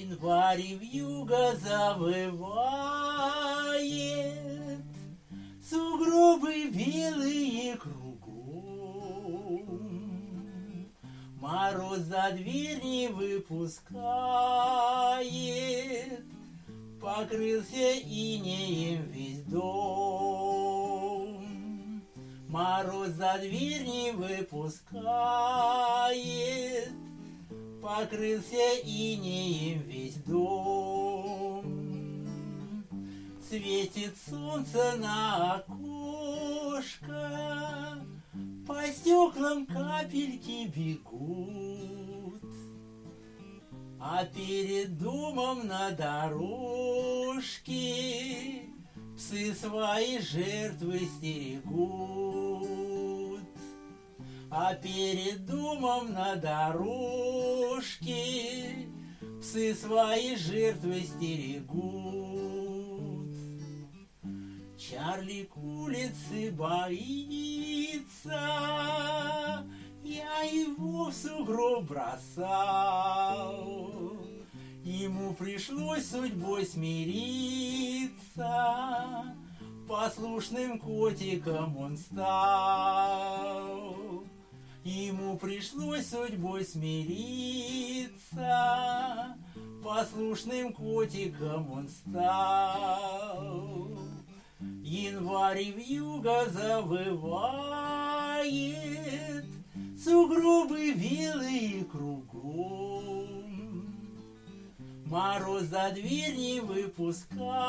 Январь вьюга завывает, сугробы белые кругом, мороз за дверь не выпускает, покрылся инеем весь дом. Мороз за дверь не выпускает, покрылся инеем весь дом. Светит солнце на окошко, по стеклам капельки бегут, а перед домом на дорожке псы свои жертвы стерегут. А перед домом на дорожке псы свои жертвы стерегут. Чарли к улице боится, я его в сугроб бросал. Ему пришлось судьбой смириться, послушным котиком он стал. Ему пришлось судьбой смириться, послушным котиком он стал. Январь вьюга завывает, сугробы белые кругом, мороз за дверь не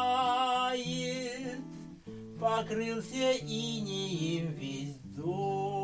выпускает, покрылся инеем весь дом.